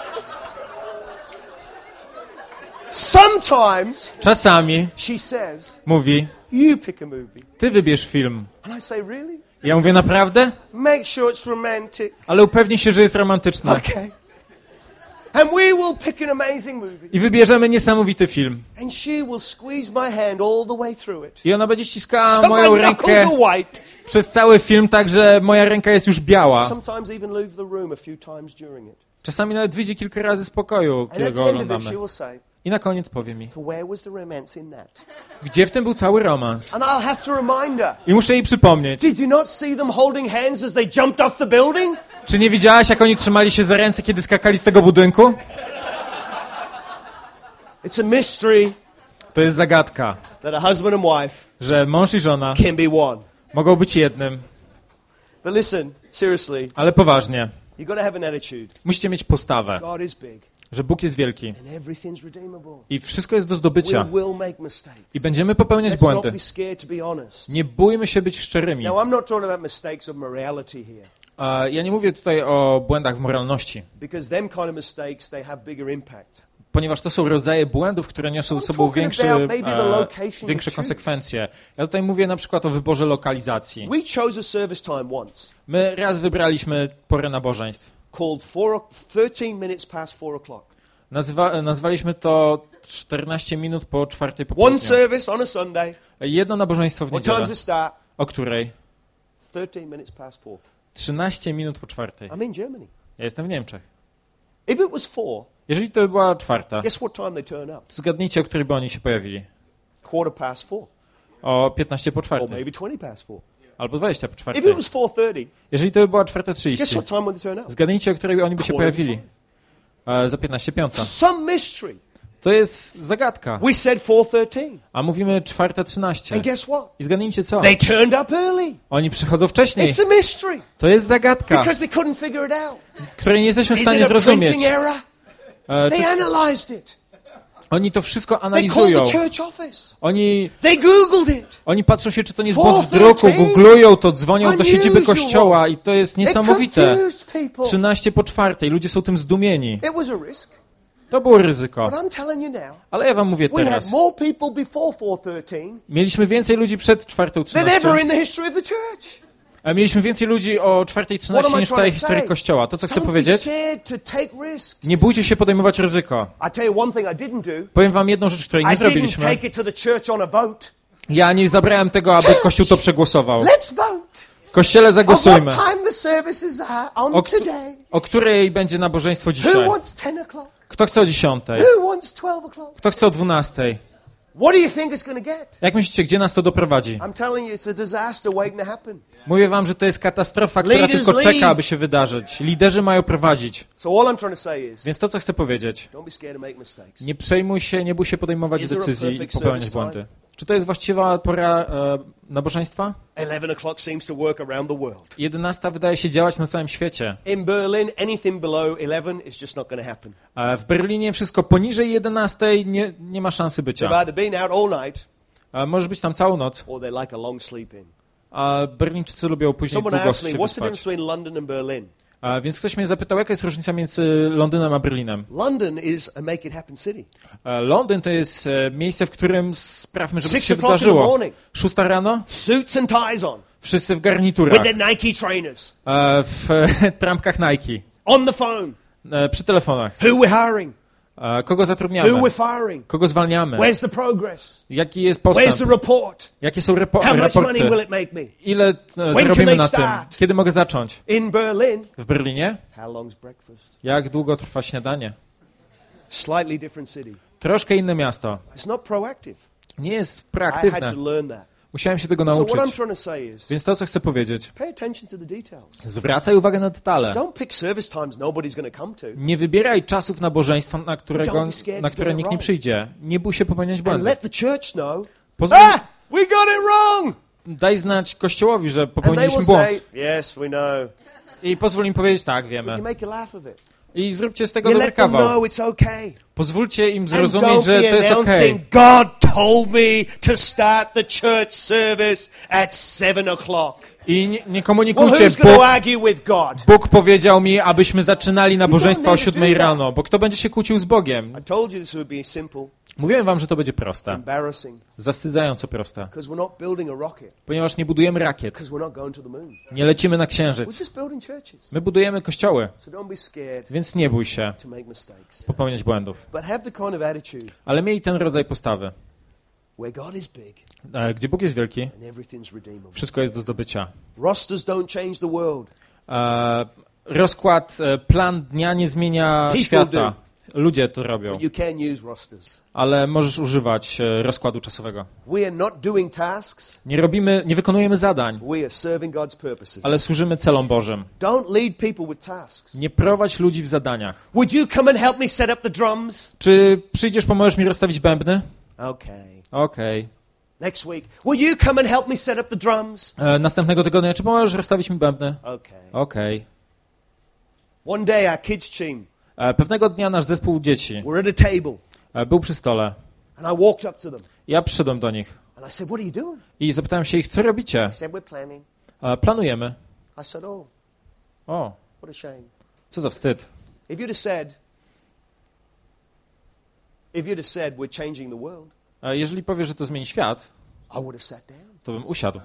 Sometimes Czasami she says, mówi, "You pick a movie." ty wybierz film. And I say, "Really? I ja mówię, naprawdę? Make sure it's romantic." Ale upewnij się, że jest romantyczny. Okay. And we will pick an amazing movie. I wybierzemy niesamowity film. And she will squeeze my hand all the way through it. I ona będzie ściskała So moją my knuckles rękę are white. przez cały film, tak że moja ręka jest już biała. Sometimes even leave the room a few times during it. Czasami nawet wyjdzie kilka razy z pokoju, And kiedy at go the end of it, oglądamy. she will say, I na koniec powie mi, "To where was the romance in that?" gdzie w tym był cały romans? And I'll have to remind her, I muszę jej przypomnieć. "Did you not see them holding hands as they jumped off the building?" Czy nie widziałaś, jak oni trzymali się za ręce, kiedy skakali z tego budynku? It's a mystery To jest zagadka, that a husband and wife że mąż i żona can be one. mogą być jednym, But listen, seriously, ale poważnie. you've got to have an attitude. Musicie mieć postawę, God is big że Bóg jest wielki and everything's redeemable. i wszystko jest do We zdobycia will make mistakes. i będziemy popełniać Let's not błędy. be scared to be honest. Nie bójmy się być szczerymi. Now, I'm not talking about mistakes of morality here, A ja nie mówię tutaj o błędach w moralności, because them kind of mistakes, they have bigger impact. ponieważ to są rodzaje błędów, które niosą ze sobą większe, e, większe konsekwencje. Ja tutaj mówię na przykład o wyborze lokalizacji. We chose a service time once My raz wybraliśmy porę nabożeństw. called four, thirteen minutes past four o'clock. Nazwa, nazwaliśmy to czternaście minut po czwartej po One południu. service on a Sunday. Jedno nabożeństwo w What time niedzielę. does it start? O której? thirteen minutes past four. trzynaście minut po czwartej. I'm in Germany. Ja jestem w Niemczech. If it was four, Jeżeli to była czwarta, guess what time they turn up? to zgadnijcie, o której by oni się pojawili. Quarter past four, O piętnaście po or czwartej. maybe twenty past four. Albo dwadzieścia po If czwartej. it was four thirty, Jeżeli to by była czwarta guess trzydzieści, what time would they turn up? zgadnijcie, o której oni by się Quarter to pojawili. E, za piętnaście piąta. Some mystery. To jest zagadka. We said four thirteen, A mówimy czwarta trzynaście. and guess what? I zgadnijcie co? They turned up early. Oni przychodzą wcześniej. It's a mystery To jest zagadka, because they couldn't figure it out. której nie jesteśmy w Is stanie it a zrozumieć. printing error? E, They czy analyzed it. oni to wszystko They called analizują. the church office. Oni, They Googled it. oni patrzą się, czy to nie jest błąd w four druku, thirteen. googlują to, dzwonią do Unusual. siedziby kościoła i to jest It niesamowite. confused people. trzynaście po czwartej, ludzie są tym zdumieni. It was a risk. To było ryzyko. But I'm telling you now, Ale ja wam mówię we had teraz. more people before four thirteen Mieliśmy więcej ludzi przed czwartą than ever trzynaście. in the history of the church. A mieliśmy więcej ludzi o czwartej What am trzynaście I niż w trying całej to historii say? Kościoła. To, co chcę Don't be powiedzieć? scared to take risks. Nie bójcie się podejmować ryzyko. I tell you one thing I didn't do. Powiem wam jedną rzecz, której I nie didn't zrobiliśmy. take it to the church on a vote. Ja nie zabrałem tego, aby Kościół to przegłosował. Let's vote. Kościele On zagłosujmy. what time the services are on O, któ- today. o której będzie nabożeństwo Who dzisiaj? wants ten o'clock? Kto chce o dziesiątej? Who wants twelve o'clock? Kto chce o dwunastej? What do you think it's going to get? Jak myślicie, gdzie nas to doprowadzi? I'm telling you, it's a disaster waiting to happen. Mówię wam, że to jest katastrofa, która Leaders tylko lead. czeka, aby się wydarzyć. Liderzy mają prowadzić. So all I'm trying to say is, Więc to, co chcę powiedzieć, don't be scared to make mistakes. nie przejmuj się, nie bój się podejmować Is there a decyzji i perfect popełniać service błędy. Czy to jest właściwa pora e, nabożeństwa? eleven o'clock seems to work around the world. jedenasta wydaje się działać na całym świecie. In Berlin, anything below eleven is just not going to happen. E, w Berlinie wszystko poniżej jedenastej nie, nie ma szansy They've bycia. either been out all night E, możesz być tam całą noc, or they like a long sleep in. a Berlińczycy lubią później Someone długo asked me, się what's the difference wyspać. between London and Berlin? E, więc ktoś mnie zapytał, jaka jest różnica między Londynem a Berlinem. London is a make it happen city. E, Londyn to jest e, miejsce, w którym sprawmy, żeby Six się o'clock in the wydarzyło. morning. Szósta rano, Suits and ties on wszyscy w with garniturach, their Nike trainers. e, w e, trampkach Nike, On the phone. e, przy telefonach. Who we're hiring. E, kogo Who zatrudniamy? we're firing. Kogo zwalniamy? Where's the progress? Jaki jest Where's the postęp? report? Jakie są repo- How much money will raporty? it make me? Ile e, can zarobimy they na tym? start? Kiedy mogę zacząć? In Berlin, W Berlinie? how long's breakfast? Jak długo trwa śniadanie? Slightly different city. Troszkę inne miasto. It's not proactive. Nie jest I had proaktywne. to learn that. Musiałem się tego So what I'm nauczyć. trying to say is, Więc to, co chcę powiedzieć. pay attention to the details. Zwracaj uwagę na detale. Don't pick service times nobody's going to come to. Nie wybieraj czasów nabożeństwa, na, Don't którego, be scared na to które get it nikt nie wrong. przyjdzie. Nie bój się popełniać And błędów. let the church know, Pozwól, ah, we got it wrong. daj znać Kościołowi, że And they will popełniliśmy błąd. say, yes, we know. I pozwól im powiedzieć, tak, We wiemy. can make a laugh of it. I zróbcie z tego You dobry let them kawał. know it's okay. Pozwólcie im And zrozumieć, don't że be to jest okej. announcing, God told me to start the church service at seven o'clock. I nie, nie Well, komunikujcie, who's going to Bóg, argue with God? Bóg powiedział mi, abyśmy zaczynali nabożeństwa o need to do siódmej that. rano, bo kto będzie się kłócił z Bogiem? I told you this would be simple, Mówiłem wam, że to będzie proste. embarrassing, Zawstydzająco proste. because we're not building a rocket, Ponieważ nie budujemy rakiet. because we're not going to the moon. Nie lecimy na We're księżyc. just building churches. My budujemy kościoły, So don't be scared więc nie bój się to make mistakes. popełniać błędów. But have the kind of attitude Ale miej ten rodzaj postawy, where God is big e, gdzie Bóg jest wielki, and everything's redeemable. wszystko jest do zdobycia. Rosters don't change the world. E, rozkład, e, plan dnia nie zmienia People świata. Ludzie to robią, But you can use rosters. ale możesz używać e, rozkładu czasowego. We are not doing tasks. Nie robimy, nie wykonujemy zadań, We are serving God's purposes. ale służymy celom Bożym. Don't lead people with tasks. Nie prowadź ludzi w zadaniach. Would you come and help me set up the drums? Czy przyjdziesz, pomożesz mi rozstawić bębny? Okay. Okej. Next week, will you come and help me set up the drums? E, Następnego tygodnia, czy pomożesz rozstawić mi bębny? Okay. Okej. One day, our kids' team E, Pewnego dnia nasz zespół dzieci were at a table, e, był przy stole. and I walked up to them, Ja przyszedłem do nich and I said, "What are you doing?" i zapytałem się ich, co robicie? They said, "We're planning." E, Planujemy. I said, "Oh, O, what a shame." co za wstyd. If you'd have said, if you'd have said, "We're changing the world," E, Jeżeli powiesz, że to zmieni świat, I would have sat down. to bym usiadł.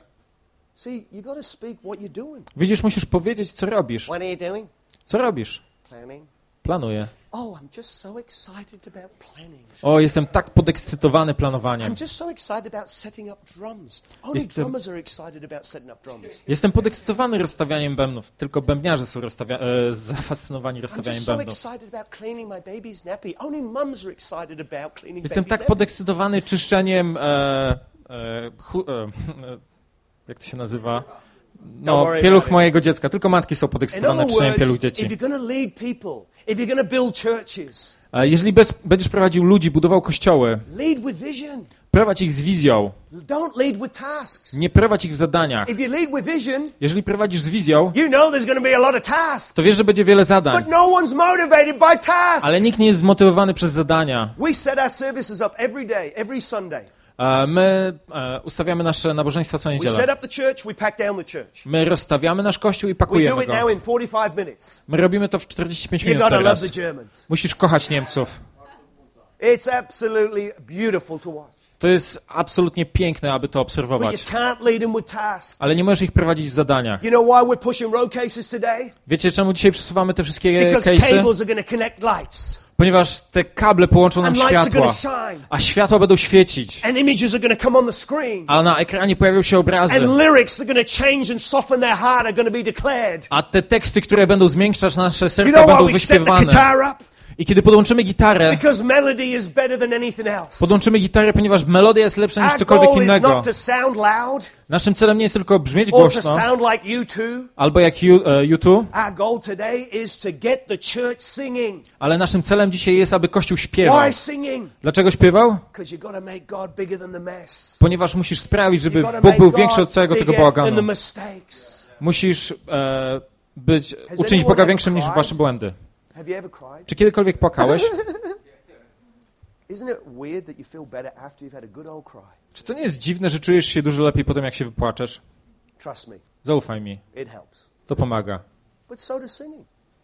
See, you got to speak what you're doing. Widzisz, musisz powiedzieć, co robisz. What are you doing? Co robisz? Planning. Planuję. Oh, I'm just so excited about planning. O, jestem tak podekscytowany planowaniem. I'm just so excited about setting up drums. Only Jestem- drummers are excited about setting up drums. Jestem podekscytowany rozstawianiem bębnów. Tylko bębniarze są rozstawia- e, zafascynowani I'm rozstawianiem just so bębnów. excited about cleaning my baby's nappy. Only mums are excited about cleaning Jestem baby's tak nappy. podekscytowany czyszczeniem... E, e, chu, e, e, jak to się nazywa? No, worry pieluch about it. mojego dziecka. Tylko matki są In podekscytowane other czyszczeniem pieluch words, dzieci. if you're going to lead people, if you're going to build churches, E, Jeżeli bez, będziesz prowadził ludzi, budował kościoły, lead with vision. prowadź ich z wizją. Don't lead with tasks. Nie prowadź ich w zadaniach. If you lead with vision, Jeżeli prowadzisz z wizją, you know there's going to be a lot of tasks. to wiesz, że będzie wiele zadań. But no one's motivated by tasks. Ale nikt nie jest zmotywowany przez zadania. We set our services up every day, every Sunday. E, My e, ustawiamy nasze nabożeństwa co We set niedzielę. up the church, we pack down the church. My rozstawiamy nasz kościół i We do pakujemy it now go. in forty-five minutes. My robimy to w czterdzieści pięć You minut gotta love teraz. the Germans. Musisz kochać Niemców. It's absolutely beautiful to watch. To jest absolutnie piękne, aby to But you obserwować. can't lead them with tasks. Ale nie możesz ich prowadzić w zadaniach. You know why we're pushing road cases today? Wiecie, czemu dzisiaj przesuwamy te wszystkie Because case'y? cables are going to connect lights. Ponieważ te kable połączą nam And lights are światła, going to shine. a światła będą świecić, And images are going to come on the screen. a na ekranie pojawią się obrazy, And lyrics are going to change and soften their heart are going to be declared. a te teksty, które będą zmiękczać nasze You serca, know why będą we set the wyśpiewane. guitar up? I kiedy podłączymy gitarę, Because melody is better than anything else. podłączymy gitarę, ponieważ melodia jest lepsza niż Our cokolwiek goal is innego. not to sound loud Naszym celem nie jest tylko brzmieć or to głośno, sound like you two. albo jak you, e, YouTube, Our goal today is to get the church singing. ale naszym celem dzisiaj jest, aby Kościół śpiewał. Why singing? Dlaczego śpiewał? Because you've got to make God bigger than the mess. Ponieważ musisz sprawić, żeby You've got to Bóg make był większy od God całego tego bigger than the bałaganu. mistakes. Musisz e, być, Has uczynić anyone Boga ever większym niż cried? wasze błędy. Have you ever cried? Czy kiedykolwiek płakałeś? Isn't it weird that you feel better after you've had a good old cry? Czy to nie jest dziwne, że czujesz się dużo lepiej po tym, jak się wypłaczesz? Trust me, Zaufaj mi, it helps. to pomaga. But so does singing.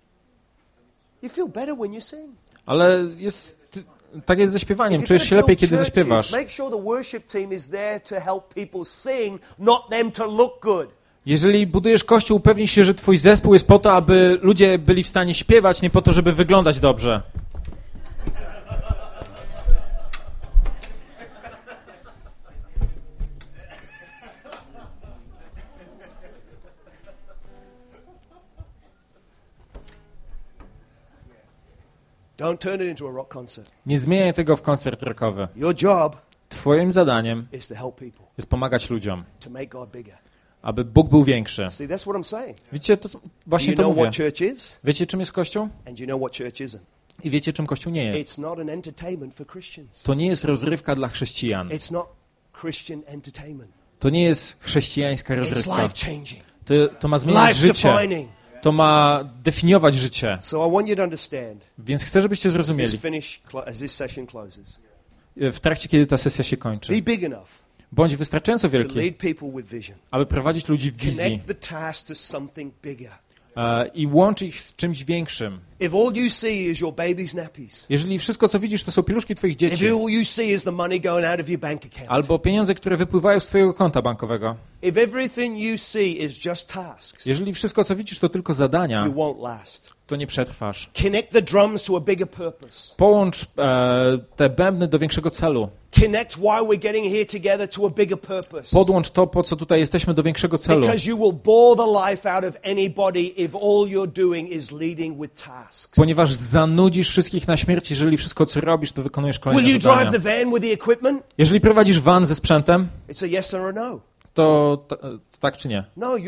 You feel better when you sing. Ale jest, ty, tak jest ze śpiewaniem. If you're Czujesz gonna się lepiej, build kiedy churches, zaśpiewasz. make sure the worship team is there to help people sing, not them to look good. Jeżeli budujesz kościół, upewnij się, że twój zespół jest po to, aby ludzie byli w stanie śpiewać, nie po to, żeby wyglądać dobrze. Don't turn it into a rock concert. Nie zmieniaj tego w koncert rockowy. Your job Twoim zadaniem is to help people, jest pomagać ludziom, to make God bigger. aby Bóg był większy. See, that's what I'm saying. Widzicie, to Do właśnie you to know mówię. what church is? Wiecie, czym jest Kościół? And do you know what church isn't? I wiecie, czym Kościół nie jest. It's not an entertainment for Christians. To nie jest rozrywka dla chrześcijan. It's not Christian entertainment. To nie jest chrześcijańska It's rozrywka. life changing, To, to ma zmieniać life życie. defining. to ma definiować życie. So I want you to understand. Więc chcę, żebyście zrozumieli. As this session closes. W trakcie, kiedy ta sesja się kończy. Be big enough. Bądź wystarczająco wielki, vision. aby prowadzić ludzi w wizji i łącz ich z czymś większym. Jeżeli wszystko, co widzisz, to są pieluszki twoich dzieci, albo pieniądze, które wypływają z twojego konta bankowego, jeżeli wszystko, co widzisz, to tylko zadania, to nie przetrwasz. Połącz e, te bębny do większego celu. Podłącz to, po co tutaj jesteśmy, do większego celu. Ponieważ zanudzisz wszystkich na śmierć, jeżeli wszystko, co robisz, to wykonujesz kolejne zadania. Jeżeli prowadzisz van ze sprzętem, to, to, to tak czy nie?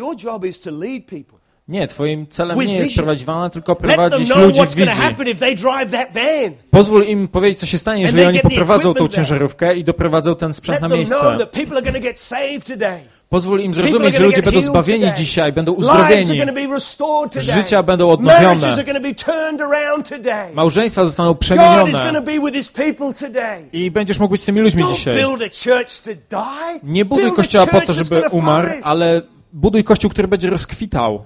Nie, twoim celem nie jest prowadzić vana, tylko prowadzić ludzi w wizji. Pozwól im powiedzieć, co się stanie, jeżeli oni poprowadzą tą ciężarówkę i doprowadzą ten sprzęt na miejsce. Pozwól im zrozumieć, że ludzie będą zbawieni dzisiaj, będą uzdrowieni, życia będą odnowione, małżeństwa zostaną przemienione i będziesz mógł być z tymi ludźmi dzisiaj. Nie buduj kościoła po to, żeby umarł, ale buduj kościół, który będzie rozkwitał.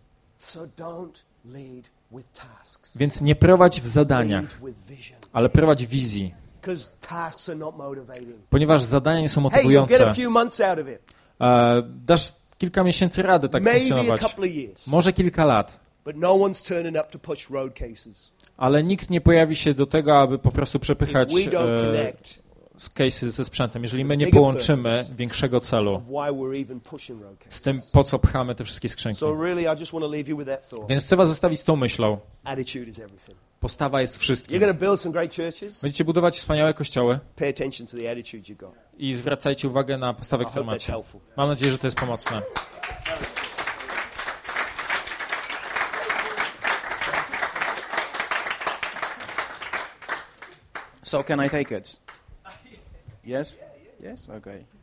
Więc nie prowadź w zadaniach, ale prowadź w wizji. Ponieważ zadania nie są motywujące. E, dasz kilka miesięcy rady tak funkcjonować. Może kilka lat. Ale nikt nie pojawi się do tego, aby po prostu przepychać e, z cases ze sprzętem, jeżeli my nie połączymy większego celu z tym, po co pchamy te wszystkie skrzynki. Więc chcę was zostawić z tą myślą. Postawa jest wszystkim. Będziecie budować wspaniałe kościoły i zwracajcie uwagę na postawę, którą macie. Mam nadzieję, że to jest pomocne. So can I take it? Yes? Yes? Okay.